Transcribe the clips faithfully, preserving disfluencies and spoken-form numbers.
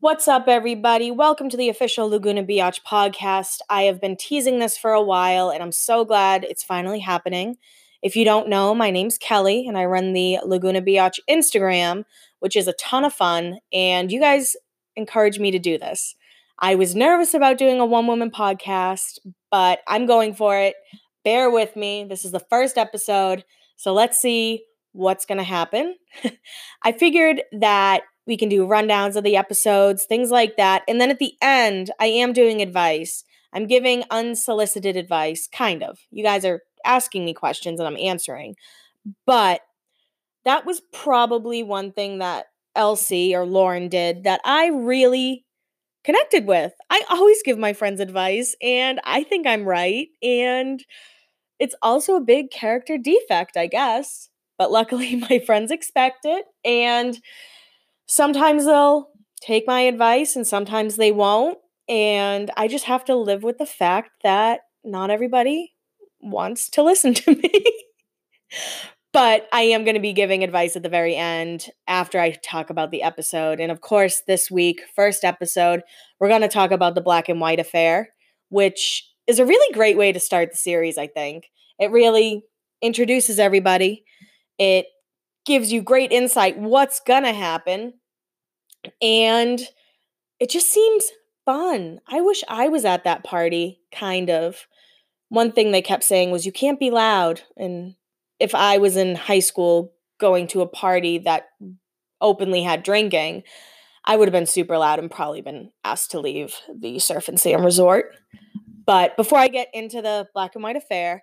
What's up, everybody? Welcome to the official Laguna Biatch podcast. I have been teasing this for a while, and I'm so glad it's finally happening. If you don't know, my name's Kelly, and I run the Laguna Biatch Instagram, which is a ton of fun, and you guys encouraged me to do this. I was nervous about doing a one-woman podcast, but I'm going for it. Bear with me. This is the first episode, so let's see what's going to happen. I figured that we can do rundowns of the episodes, things like that. And then at the end, I am doing advice. I'm giving unsolicited advice, kind of. You guys are asking me questions and I'm answering. But that was probably one thing that Elsie or Lauren did that I really connected with. I always give my friends advice and I think I'm right. And it's also a big character defect, I guess. But luckily, my friends expect it. And sometimes they'll take my advice and sometimes they won't. And I just have to live with the fact that not everybody wants to listen to me. But I am going to be giving advice at the very end after I talk about the episode. And of course, this week, first episode, we're going to talk about the Black and White affair, which is a really great way to start the series, I think. It really introduces everybody. It gives you great insight what's gonna happen, and it just seems fun. I wish I was at that party, kind of. One thing they kept saying was you can't be loud, and if I was in high school going to a party that openly had drinking, I would have been super loud and probably been asked to leave the Surf and Sand Resort. But before I get into the Black and White affair,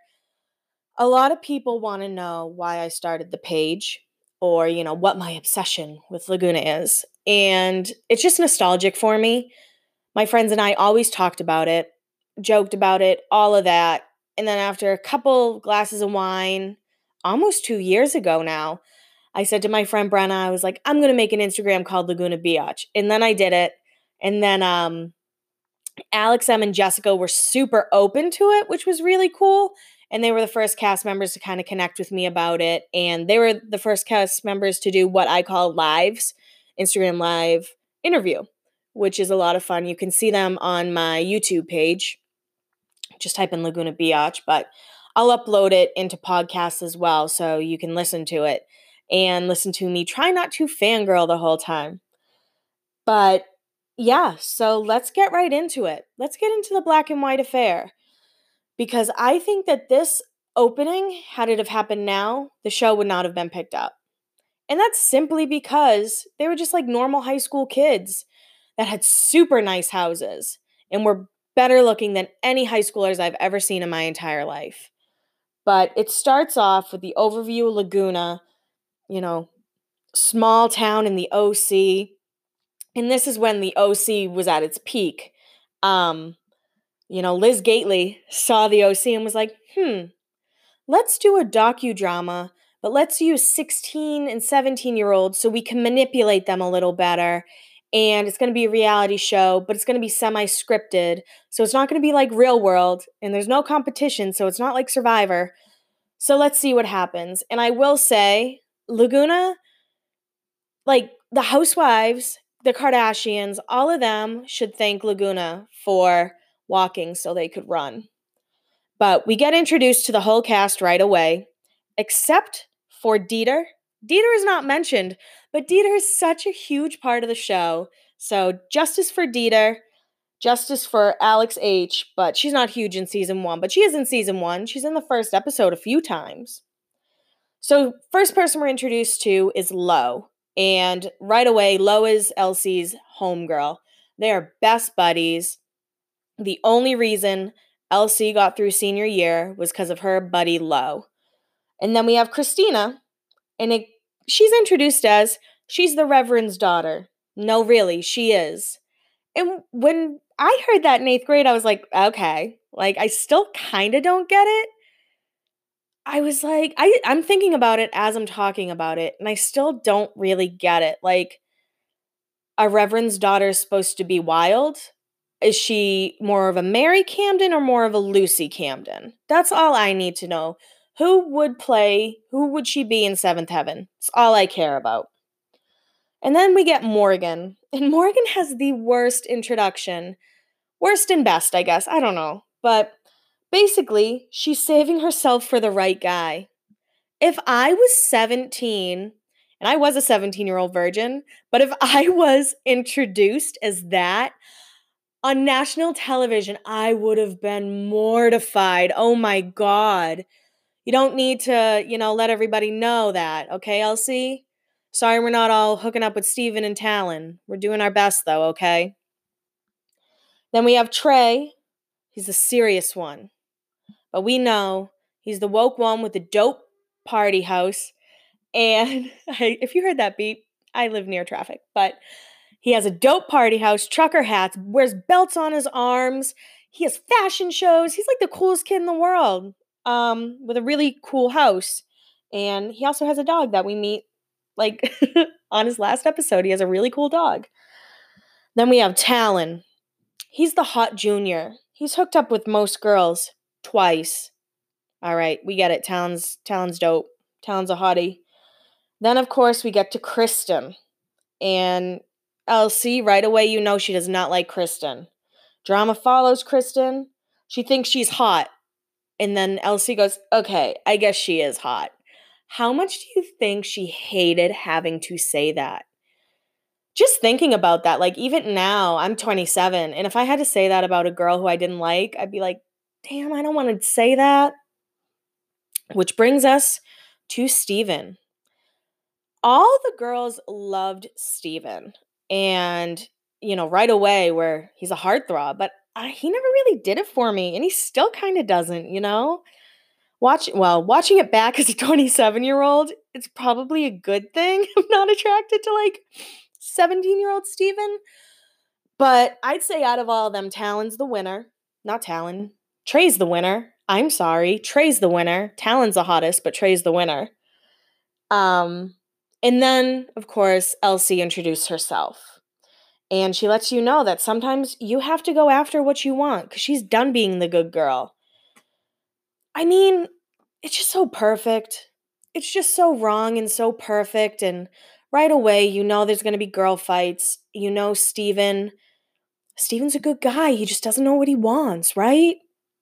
a lot of people want to know why I started the page, or, you know, what my obsession with Laguna is. And it's just nostalgic for me. My friends and I always talked about it, joked about it, all of that. And then after a couple glasses of wine, almost two years ago now, I said to my friend Brenna, I was like, I'm going to make an Instagram called Laguna Biatch. And then I did it. And then um, Alex, Em, and Jessica were super open to it, which was really cool. And they were the first cast members to kind of connect with me about it. And they were the first cast members to do what I call lives, Instagram live interview, which is a lot of fun. You can see them on my YouTube page. Just type in Laguna Biatch, but I'll upload it into podcasts as well so you can listen to it and listen to me try not to fangirl the whole time. But yeah, so let's get right into it. Let's get into the Black and White affair. Because I think that this opening, had it have happened now, the show would not have been picked up. And that's simply because they were just like normal high school kids that had super nice houses and were better looking than any high schoolers I've ever seen in my entire life. But it starts off with the overview of Laguna, you know, small town in the O C. And this is when the O C was at its peak. Um... You know, Liz Gately saw the O C and was like, hmm, let's do a docudrama, but let's use sixteen and seventeen-year-olds so we can manipulate them a little better. And it's going to be a reality show, but it's going to be semi-scripted. So it's not going to be like Real World, and there's no competition, so it's not like Survivor. So let's see what happens. And I will say, Laguna, like the Housewives, the Kardashians, all of them should thank Laguna for walking so they could run. But we get introduced to the whole cast right away, except for Dieter. Dieter is not mentioned, but Dieter is such a huge part of the show. So justice for Dieter, justice for Alex H., but she's not huge in season one, but she is in season one. She's in the first episode a few times. So first person we're introduced to is Lo. And right away, Lo is Elsie's homegirl. They are best buddies. The only reason Elsie got through senior year was because of her buddy Lo. And then we have Christina, and it, she's introduced as, she's the Reverend's daughter. No, really, she is. And when I heard that in eighth grade, I was like, okay. Like, I still kind of don't get it. I was like, I, I'm thinking about it as I'm talking about it, and I still don't really get it. Like, a Reverend's daughter is supposed to be wild. Is she more of a Mary Camden or more of a Lucy Camden? That's all I need to know. Who would play, who would she be in Seventh Heaven? It's all I care about. And then we get Morgan. And Morgan has the worst introduction. Worst and best, I guess. I don't know. But basically, she's saving herself for the right guy. If I was seventeen, and I was a seventeen-year-old virgin, but if I was introduced as that on national television, I would have been mortified. Oh my God. You don't need to, you know, let everybody know that. Okay, Elsie? Sorry we're not all hooking up with Steven and Talon. We're doing our best though, okay? Then we have Trey. He's the serious one. But we know he's the woke one with the dope party house. And I, if you heard that beep, I live near traffic. But he has a dope party house, trucker hats, wears belts on his arms. He has fashion shows. He's like the coolest kid in the world, um, with a really cool house. And he also has a dog that we meet, like, on his last episode. He has a really cool dog. Then we have Talon. He's the hot junior. He's hooked up with most girls twice. All right, we get it. Talon's, Talon's dope. Talon's a hottie. Then, of course, we get to Kristen. And Elsie, right away, you know she does not like Kristen. Drama follows Kristen. She thinks she's hot. And then Elsie goes, okay, I guess she is hot. How much do you think she hated having to say that? Just thinking about that, like even now, I'm twenty-seven. And if I had to say that about a girl who I didn't like, I'd be like, damn, I don't want to say that. Which brings us to Steven. All the girls loved Steven. And, you know, right away where he's a heartthrob, but I, he never really did it for me. And he still kind of doesn't, you know? Watch, well, watching it back as a twenty-seven-year-old, it's probably a good thing I'm not attracted to, like, seventeen-year-old Steven. But I'd say out of all of them, Talon's the winner. Not Talon. Trey's the winner. I'm sorry. Trey's the winner. Talon's the hottest, but Trey's the winner. Um, and then, of course, Elsie introduced herself. And she lets you know that sometimes you have to go after what you want because she's done being the good girl. I mean, it's just so perfect. It's just so wrong and so perfect. And right away, you know there's going to be girl fights. You know Steven. Steven's a good guy. He just doesn't know what he wants, right?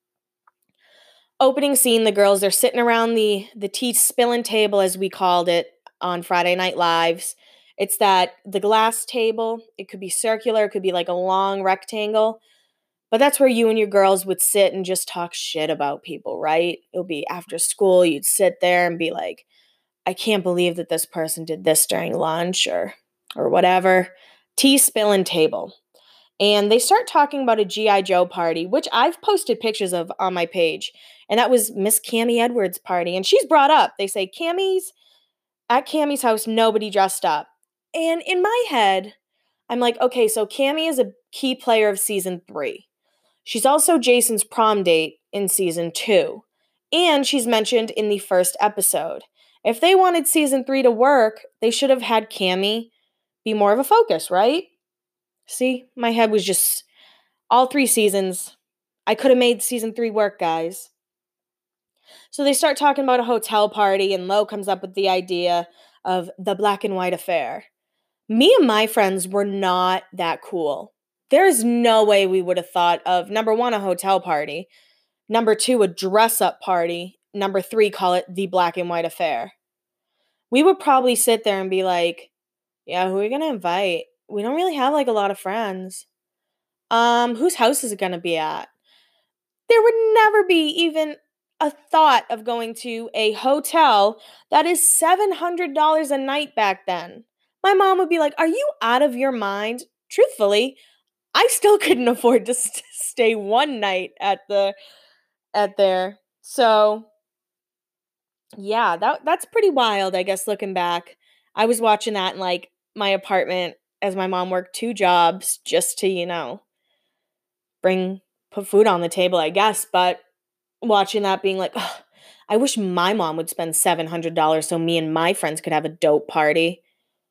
Opening scene, the girls, they're sitting around the, the tea spilling table, as we called it, on Friday Night Lives. It's that, the glass table. It could be circular. It could be like a long rectangle. But that's where you and your girls would sit and just talk shit about people, right? It'll be after school. You'd sit there and be like, I can't believe that this person did this during lunch or or whatever. Tea spilling table. And they start talking about a G I. Joe party, which I've posted pictures of on my page. And that was Miss Cammie Edwards' party. And she's brought up. They say, Cammie's, at Cammie's house, nobody dressed up. And in my head, I'm like, okay, so Cammie is a key player of season three. She's also Jason's prom date in season two. And she's mentioned in the first episode. If they wanted season three to work, they should have had Cammie be more of a focus, right? See, my head was just all three seasons. I could have made season three work, guys. So they start talking about a hotel party, and Lo comes up with the idea of the black and white affair. Me and my friends were not that cool. There is no way we would have thought of, number one, a hotel party. Number two, a dress-up party. Number three, call it the black and white affair. We would probably sit there and be like, yeah, who are we going to invite? We don't really have, like, a lot of friends. Um, whose house is it going to be at? There would never be even a thought of going to a hotel that is seven hundred dollars a night back then. My mom would be like, are you out of your mind? Truthfully, I still couldn't afford to st- stay one night at the at there. So, yeah, that that's pretty wild, I guess, looking back. I was watching that in, like, my apartment as my mom worked two jobs just to, you know, bring, put food on the table, I guess. But watching that being like, ugh, I wish my mom would spend seven hundred dollars so me and my friends could have a dope party.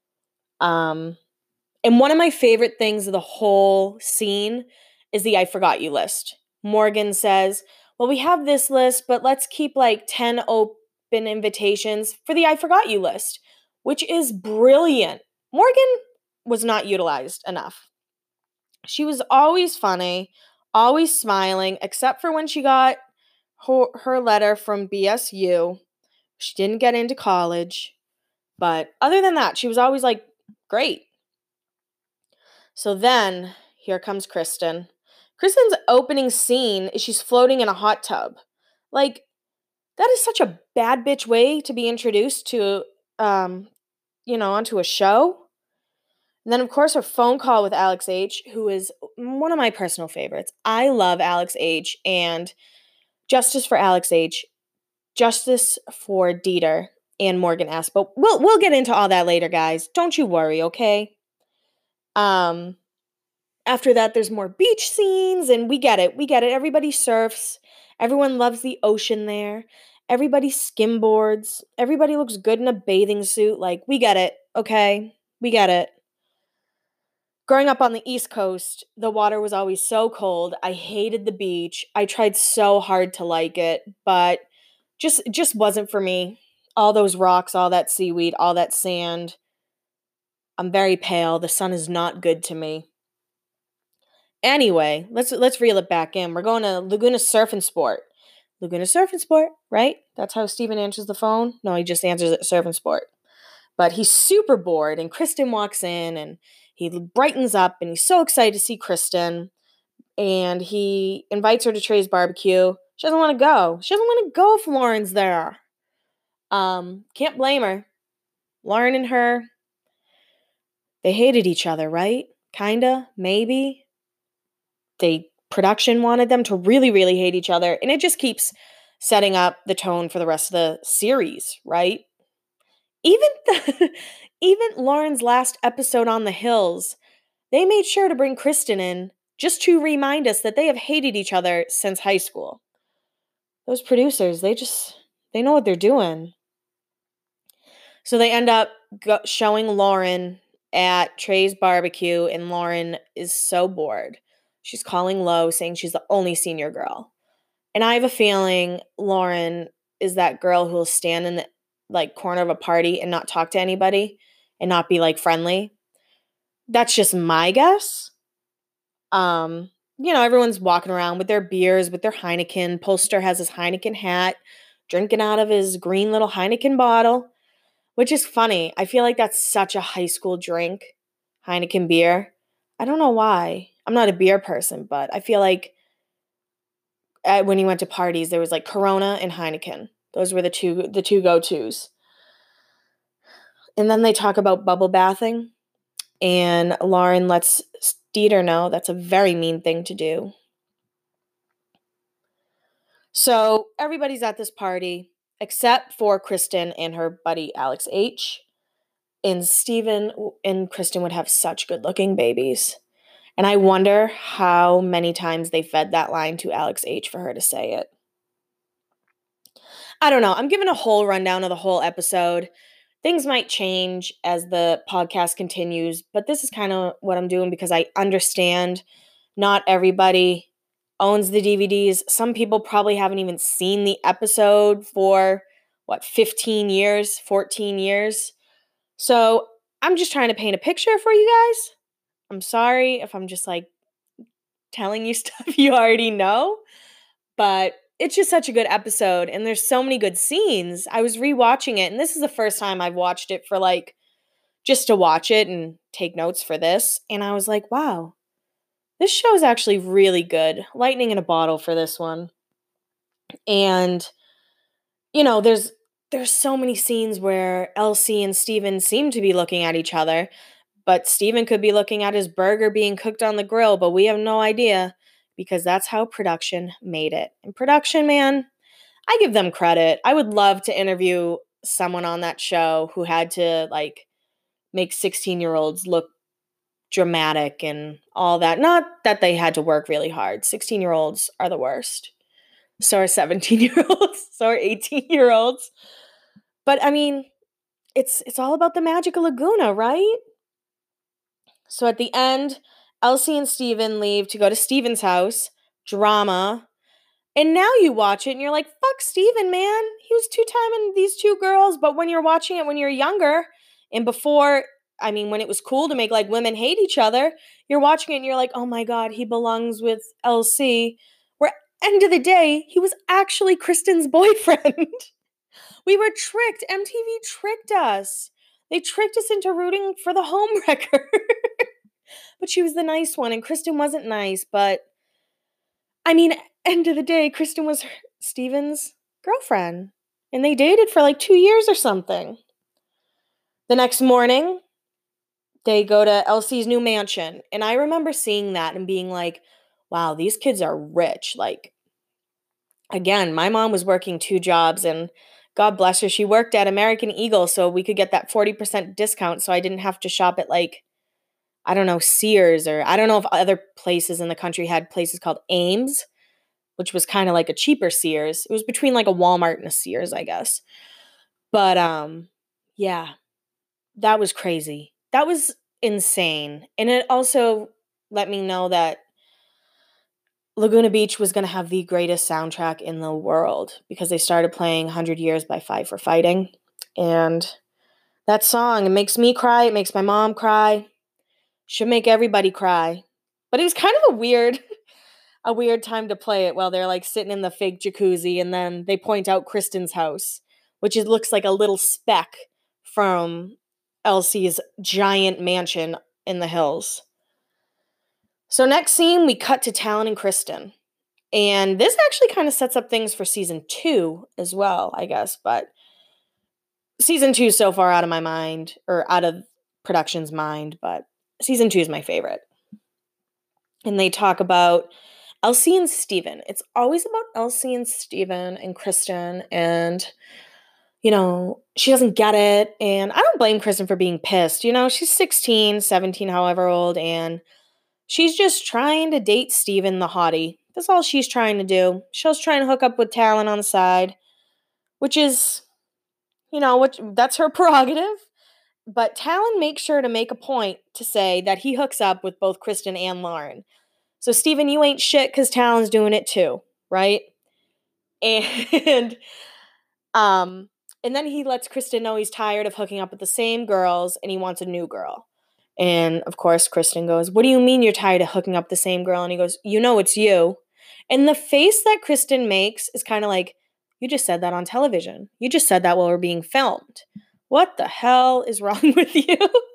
Um, and one of my favorite things of the whole scene is the I forgot you list. Morgan says, well, we have this list, but let's keep like ten open invitations for the I forgot you list, which is brilliant. Morgan was not utilized enough. She was always funny, always smiling, except for when she got her, her letter from B S U. She didn't get into college. But other than that, she was always like, great. So then, here comes Kristen. Kristen's opening scene is she's floating in a hot tub. Like, that is such a bad bitch way to be introduced to, um, you know, onto a show. And then, of course, her phone call with Alex H., who is one of my personal favorites. I love Alex H., and justice for Alex H., justice for Dieter and Morgan S. But we'll we'll get into all that later, guys. Don't you worry, okay? Um, after that, there's more beach scenes, and we get it. We get it. Everybody surfs. Everyone loves the ocean there. Everybody skimboards. Everybody looks good in a bathing suit. Like, we get it, okay? We get it. Growing up on the East Coast, the water was always so cold. I hated the beach. I tried so hard to like it, but just it just wasn't for me. All those rocks, all that seaweed, all that sand. I'm very pale. The sun is not good to me. Anyway, let's let's reel it back in. We're going to Laguna Surf and Sport. Laguna Surf and Sport, right? That's how Steven answers the phone? No, he just answers it Surf and Sport. But he's super bored, and Kristen walks in, and he brightens up, and he's so excited to see Kristen. And he invites her to Trey's barbecue. She doesn't want to go. She doesn't want to go if Lauren's there. Um, can't blame her. Lauren and her, they hated each other, right? Kinda, maybe. They production wanted them to really, really hate each other, and it just keeps setting up the tone for the rest of the series, right? Even the, even Lauren's last episode on the Hills, they made sure to bring Kristen in just to remind us that they have hated each other since high school. Those producers, they just, they know what they're doing. So they end up go- showing Lauren at Trey's barbecue, and Lauren is so bored. She's calling Lo, saying she's the only senior girl. And I have a feeling Lauren is that girl who will stand in the like corner of a party and not talk to anybody and not be like friendly. That's just my guess. Um, you know, everyone's walking around with their beers, with their Heineken. Polster has his Heineken hat, drinking out of his green little Heineken bottle, which is funny. I feel like that's such a high school drink, Heineken beer. I don't know why. I'm not a beer person, but I feel like at, when you went to parties, there was like Corona and Heineken. Those were the two the two go-tos. And then they talk about bubble bathing, and Lauren lets Dieter know that's a very mean thing to do. So everybody's at this party except for Kristen and her buddy Alex H. And Steven and Kristen would have such good-looking babies. And I wonder how many times they fed that line to Alex H. for her to say it. I don't know. I'm giving a whole rundown of the whole episode. Things might change as the podcast continues, but this is kind of what I'm doing because I understand not everybody owns the D V Ds. Some people probably haven't even seen the episode for, what, fifteen years, fourteen years. So I'm just trying to paint a picture for you guys. I'm sorry if I'm just like telling you stuff you already know, but it's just such a good episode, and there's so many good scenes. I was rewatching it, and this is the first time I've watched it for like, just to watch it and take notes for this, and I was like, wow, this show is actually really good. Lightning in a bottle for this one. And, you know, there's there's so many scenes where Elsie and Steven seem to be looking at each other, but Steven could be looking at his burger being cooked on the grill, but we have no idea. Because that's how production made it. And production, man, I give them credit. I would love to interview someone on that show who had to, like, make sixteen-year-olds look dramatic and all that. Not that they had to work really hard. sixteen-year-olds are the worst. So are seventeen-year-olds. So are eighteen-year-olds. But, I mean, it's it's all about the magic of Laguna, right? So at the end, Elsie and Steven leave to go to Steven's house. Drama. And now you watch it and you're like, fuck Steven, man. He was two-timing these two girls. But when you're watching it when you're younger and before I mean, when it was cool to make like women hate each other, you're watching it and you're like, oh my God, he belongs with L C. Where end of the day, he was actually Kristen's boyfriend. We were tricked. M T V tricked us. They tricked us into rooting for the homewrecker. But she was the nice one, and Kristen wasn't nice. But, I mean, end of the day, Kristen was Steven's girlfriend. And they dated for like two years or something. The next morning, they go to L C's new mansion. And I remember seeing that and being like, wow, these kids are rich. Like, again, my mom was working two jobs, and God bless her, she worked at American Eagle so we could get that forty percent discount so I didn't have to shop at like, I don't know, Sears, or I don't know if other places in the country had places called Ames, which was kind of like a cheaper Sears. It was between like a Walmart and a Sears, I guess. But um, yeah, that was crazy. That was insane. And it also let me know that Laguna Beach was going to have the greatest soundtrack in the world because they started playing one hundred Years by Five for Fighting. And that song, it makes me cry. It makes my mom cry. Should make everybody cry. But it was kind of a weird, a weird time to play it while they're like sitting in the fake jacuzzi, and then they point out Kristen's house, which it looks like a little speck from L C's giant mansion in the hills. So next scene, we cut to Talon and Kristen. And this actually kind of sets up things for season two as well, I guess. But season two is so far out of my mind, or out of production's mind, but season two is my favorite. And they talk about L C and Steven. It's always about L C and Steven and Kristen, and, you know, she doesn't get it. And I don't blame Kristen for being pissed. You know, she's sixteen, seventeen, however old, and she's just trying to date Steven the hottie. That's all she's trying to do. She's trying to hook up with Talon on the side, which is, you know, what that's her prerogative. But Talon makes sure to make a point to say that he hooks up with both Kristen and Lauren. So, Steven, you ain't shit because Talon's doing it too, right? And um, and then he lets Kristen know he's tired of hooking up with the same girls and he wants a new girl. And, of course, Kristen goes, what do you mean you're tired of hooking up the same girl? And he goes, you know it's you. And the face that Kristen makes is kind of like, you just said that on television. You just said that while we're being filmed. What the hell is wrong with you?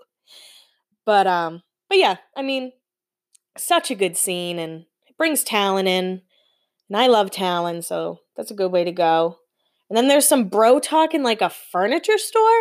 but, um, but yeah, I mean, such a good scene, and it brings Talon in. And I love Talon, so that's a good way to go. And then there's some bro talk in like a furniture store.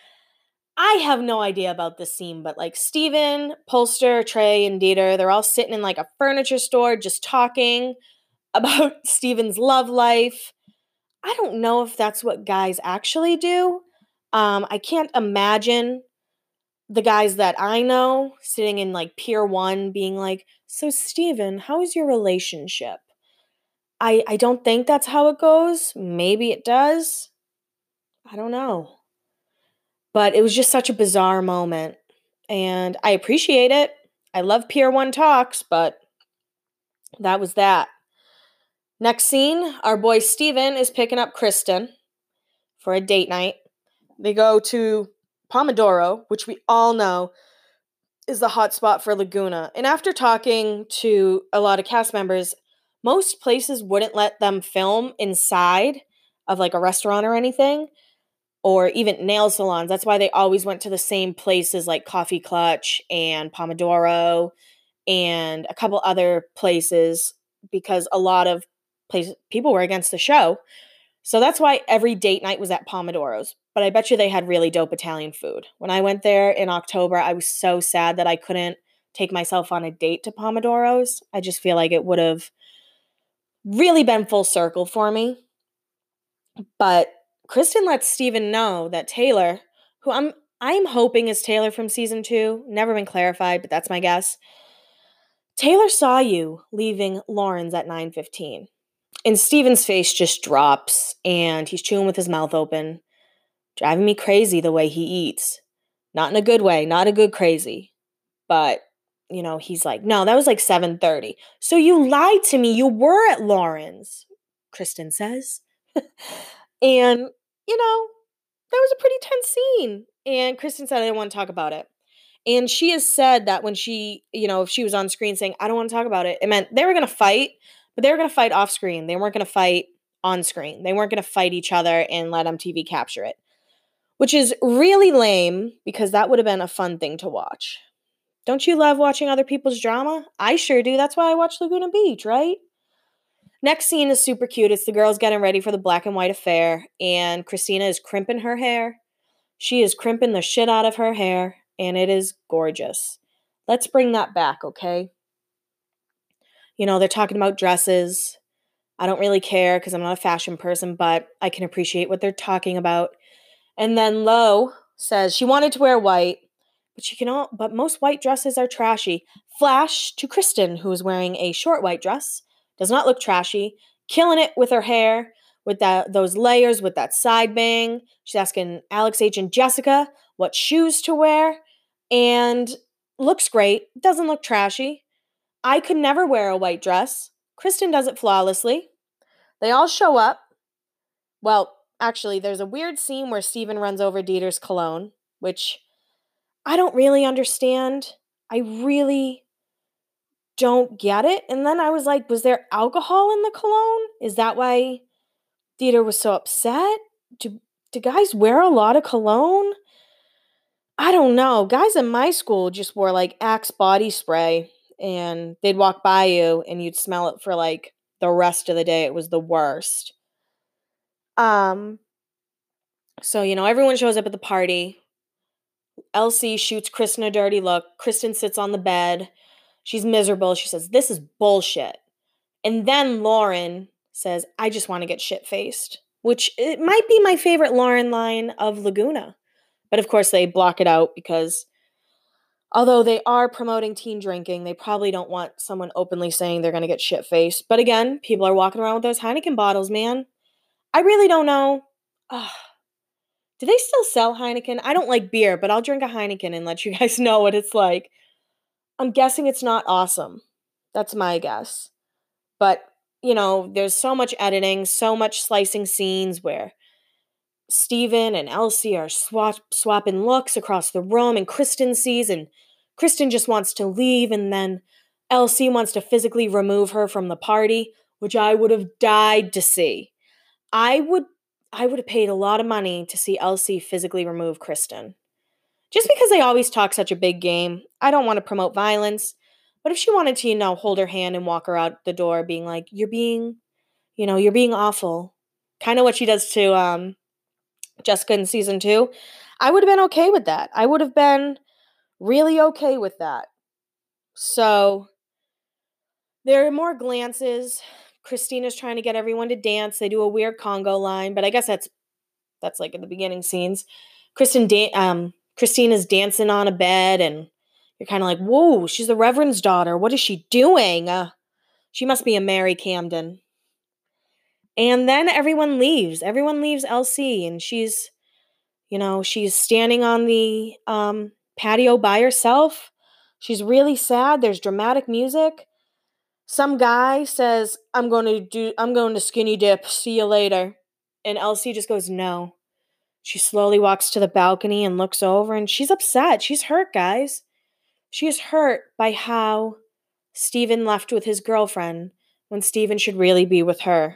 I have no idea about this scene, but like Steven, Polster, Trey, and Dieter, they're all sitting in like a furniture store just talking about Steven's love life. I don't know if that's what guys actually do. Um, I can't imagine the guys that I know sitting in like Pier one being like, so Steven, how is your relationship? I, I don't think that's how it goes. Maybe it does. I don't know. But it was just such a bizarre moment. And I appreciate it. I love Pier one talks, but that was that. Next scene, our boy Steven is picking up Kristen for a date night. They go to Pomodoro, which we all know is the hot spot for Laguna. And after talking to a lot of cast members, most places wouldn't let them film inside of like a restaurant or anything, or even nail salons. That's why they always went to the same places like Coffee Clutch and Pomodoro and a couple other places, because a lot of places, people were against the show. So that's why every date night was at Pomodoro's. But I bet you they had really dope Italian food. When I went there in October, I was so sad that I couldn't take myself on a date to Pomodoro's. I just feel like it would have really been full circle for me. But Kristen lets Steven know that Taylor, who I'm I'm hoping is Taylor from season two, never been clarified, but that's my guess. Taylor saw you leaving Lauren's at nine fifteen. And Steven's face just drops, and he's chewing with his mouth open, driving me crazy the way he eats. Not in a good way, not a good crazy. But, you know, he's like, no, that was like seven thirty. So you lied to me. You were at Lauren's, Kristen says. And, you know, that was a pretty tense scene. And Kristen said, I didn't want to talk about it. And she has said that when she, you know, if she was on screen saying, I don't want to talk about it, it meant they were going to fight, but they were going to fight off screen. They weren't going to fight on screen. They weren't going to fight each other and let M T V capture it, which is really lame because that would have been a fun thing to watch. Don't you love watching other people's drama? I sure do. That's why I watch Laguna Beach, right? Next scene is super cute. It's the girls getting ready for the black and white affair, and Christina is crimping her hair. She is crimping the shit out of her hair, and it is gorgeous. Let's bring that back, okay? You know, they're talking about dresses. I don't really care because I'm not a fashion person, but I can appreciate what they're talking about. And then Lo says she wanted to wear white, but she can all, but most white dresses are trashy. Flash to Kristen, who is wearing a short white dress. Does not look trashy. Killing it with her hair, with that those layers, with that side bang. She's asking Alex H and Jessica what shoes to wear, and looks great. Doesn't look trashy. I could never wear a white dress. Kristen does it flawlessly. They all show up. Well, actually, there's a weird scene where Steven runs over Dieter's cologne, which I don't really understand. I really don't get it. And then I was like, was there alcohol in the cologne? Is that why Dieter was so upset? Do, do guys wear a lot of cologne? I don't know. Guys in my school just wore like Axe body spray, and they'd walk by you and you'd smell it for like the rest of the day. It was the worst. Um, so, you know, everyone shows up at the party. Elsie shoots Kristen a dirty look. Kristen sits on the bed. She's miserable. She says, this is bullshit. And then Lauren says, I just want to get shit-faced, which it might be my favorite Lauren line of Laguna. But of course they block it out because although they are promoting teen drinking, they probably don't want someone openly saying they're going to get shit-faced. But again, people are walking around with those Heineken bottles, man. I really don't know. Ugh. Do they still sell Heineken? I don't like beer, but I'll drink a Heineken and let you guys know what it's like. I'm guessing it's not awesome. That's my guess. But, you know, there's so much editing, so much slicing scenes where Steven and Elsie are swap- swapping looks across the room, and Kristen sees, and Kristen just wants to leave, and then Elsie wants to physically remove her from the party, which I would have died to see. I would I would have paid a lot of money to see Elsie physically remove Kristen. Just because they always talk such a big game. I don't want to promote violence. But if she wanted to, you know, hold her hand and walk her out the door being like, you're being, you know, you're being awful. Kind of what she does to um, Jessica in season two. I would have been okay with that. I would have been really okay with that. So there are more glances. Christina's trying to get everyone to dance. They do a weird Congo line, but I guess that's that's like in the beginning scenes. Kristen da- um, Christina's dancing on a bed, and you're kind of like, whoa, she's the Reverend's daughter. What is she doing? Uh, she must be a Mary Camden. And then everyone leaves. Everyone leaves Elsie, and she's, you know, she's standing on the um, patio by herself. She's really sad. There's dramatic music. Some guy says, I'm going to do, I'm going to skinny dip. See you later. And Elsie just goes, no. She slowly walks to the balcony and looks over, and she's upset. She's hurt, guys. She is hurt by how Steven left with his girlfriend when Steven should really be with her.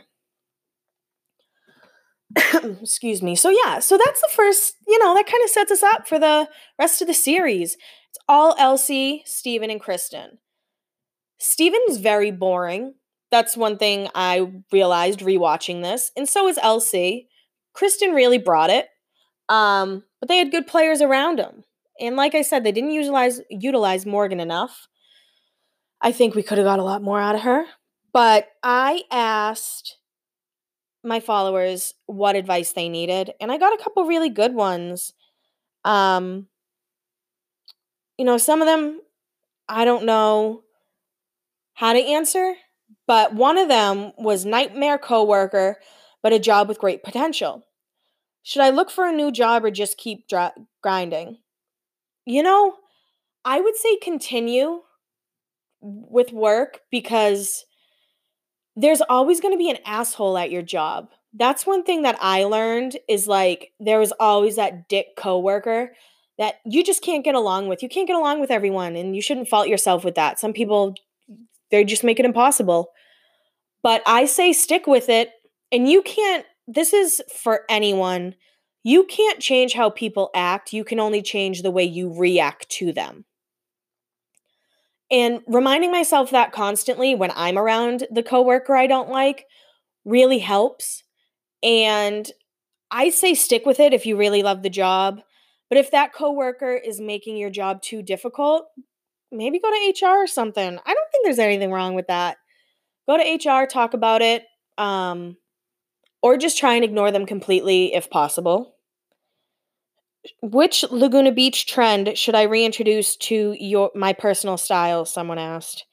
Excuse me. So yeah, so that's the first, you know, that kind of sets us up for the rest of the series. It's all Elsie, Steven, and Kristen. Steven's very boring. That's one thing I realized rewatching this. And so is Elsie. Kristen really brought it. Um, but they had good players around them. And like I said, they didn't utilize utilize Morgan enough. I think we could have got a lot more out of her. But I asked my followers what advice they needed, and I got a couple really good ones. Um, you know, some of them I don't know how to answer, but one of them was nightmare coworker, but a job with great potential. Should I look for a new job or just keep dr- grinding? You know, I would say continue with work because there's always going to be an asshole at your job. That's one thing that I learned is like there was always that dick coworker that you just can't get along with. You can't get along with everyone, and you shouldn't fault yourself with that. Some people, they just make it impossible. But I say stick with it, and you can't, this is for anyone. You can't change how people act. You can only change the way you react to them. And reminding myself that constantly when I'm around the coworker I don't like really helps. And I say stick with it if you really love the job. But if that coworker is making your job too difficult, maybe go to H R or something. I don't think there's anything wrong with that. Go to H R, talk about it, um, or just try and ignore them completely if possible. Which Laguna Beach trend should I reintroduce to your my personal style? Someone asked.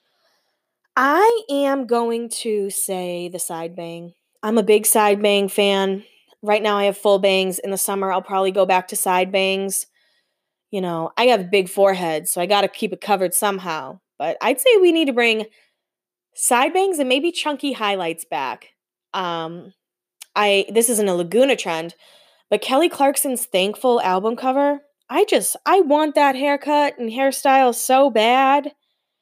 I am going to say the side bang. I'm a big side bang fan. Right now I have full bangs. In the summer, I'll probably go back to side bangs. You know, I have a big forehead, so I got to keep it covered somehow. But I'd say we need to bring side bangs and maybe chunky highlights back. Um, I this isn't a Laguna trend, but Kelly Clarkson's Thankful album cover, I just, I want that haircut and hairstyle so bad.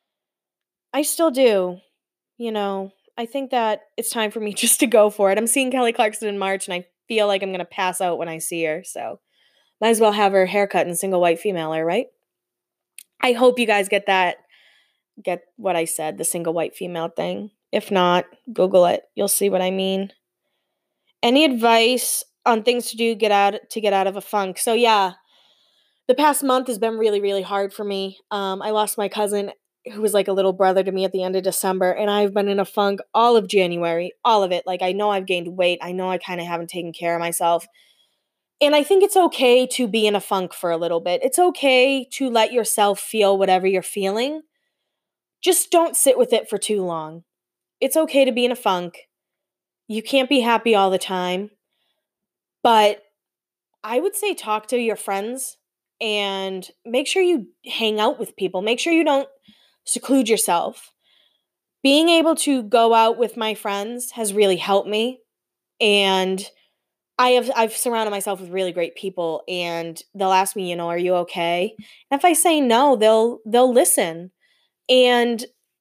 I still do. You know, I think that it's time for me just to go for it. I'm seeing Kelly Clarkson in March, and I feel like I'm going to pass out when I see her. So might as well have her haircut in Single White Female, right? I hope you guys get that, get what I said, the Single White Female thing. If not, Google it. You'll see what I mean. Any advice on things to do get out to get out of a funk? So yeah, the past month has been really, really hard for me. Um, I lost my cousin who was like a little brother to me at the end of December, and I've been in a funk all of January, all of it. Like, I know I've gained weight. I know I kind of haven't taken care of myself. And I think it's okay to be in a funk for a little bit. It's okay to let yourself feel whatever you're feeling. Just don't sit with it for too long. It's okay to be in a funk. You can't be happy all the time. But I would say talk to your friends and make sure you hang out with people. Make sure you don't seclude yourself. Being able to go out with my friends has really helped me. And I have I've surrounded myself with really great people, and they'll ask me, you know, are you okay? And if I say no, they'll they'll listen. And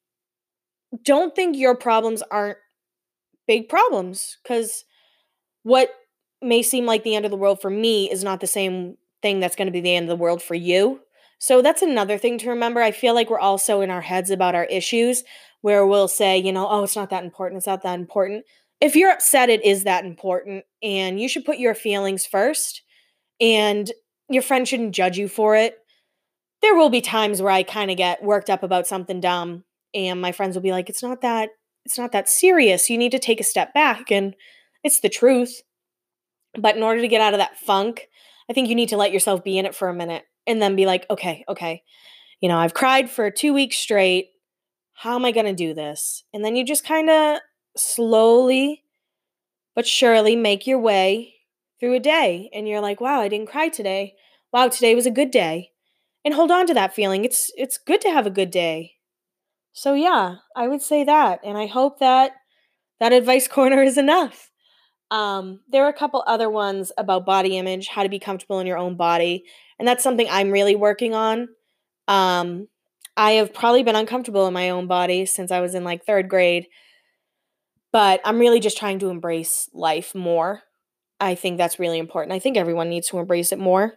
don't think your problems aren't big problems, because what may seem like the end of the world for me is not the same thing that's going to be the end of the world for you. So that's another thing to remember. I feel like we're also in our heads about our issues, where we'll say, you know, oh, it's not that important. It's not that important. If you're upset, it is that important, and you should put your feelings first, and your friend shouldn't judge you for it. There will be times where I kind of get worked up about something dumb, and my friends will be like, it's not that, it's not that serious. You need to take a step back, and it's the truth. But in order to get out of that funk, I think you need to let yourself be in it for a minute and then be like, okay, okay, you know, I've cried for two weeks straight. How am I going to do this? And then you just kind of slowly but surely make your way through a day. And you're like, wow, I didn't cry today. Wow, today was a good day. And hold on to that feeling. It's it's good to have a good day. So yeah, I would say that. And I hope that that advice corner is enough. Um, there are a couple other ones about body image, how to be comfortable in your own body, and that's something I'm really working on. Um, I have probably been uncomfortable in my own body since I was in like third grade, but I'm really just trying to embrace life more. I think that's really important. I think everyone needs to embrace it more.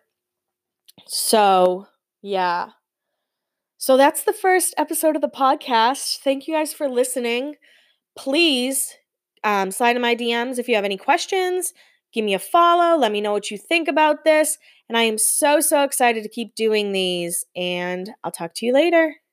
So, yeah. So that's the first episode of the podcast. Thank you guys for listening. Please um, slide in my D Ms if you have any questions. Give me a follow. Let me know what you think about this. And I am so, so excited to keep doing these. And I'll talk to you later.